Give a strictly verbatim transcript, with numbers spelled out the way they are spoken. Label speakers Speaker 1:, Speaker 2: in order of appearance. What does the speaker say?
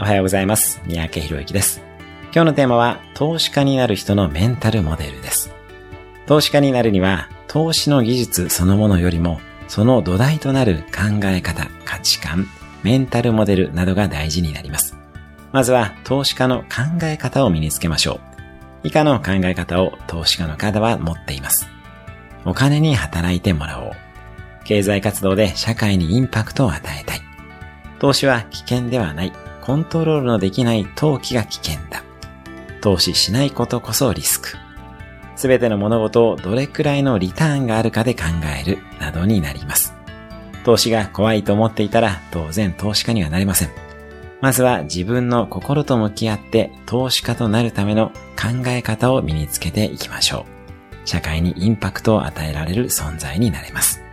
Speaker 1: おはようございます。三宅博之です。今日のテーマは投資家になる人のメンタルモデルです。投資家になるには投資の技術そのものよりもその土台となる考え方、価値観、メンタルモデルなどが大事になります。まずは投資家の考え方を身につけましょう。以下の考え方を投資家の方は持っています。お金に働いてもらおう。経済活動で社会にインパクトを与えたい。投資は危険ではない。コントロールのできない投機が危険だ。投資しないことこそリスク。すべての物事をどれくらいのリターンがあるかで考えるなどになります。投資が怖いと思っていたら当然投資家にはなれません。まずは自分の心と向き合って投資家となるための考え方を身につけていきましょう。社会にインパクトを与えられる存在になれます。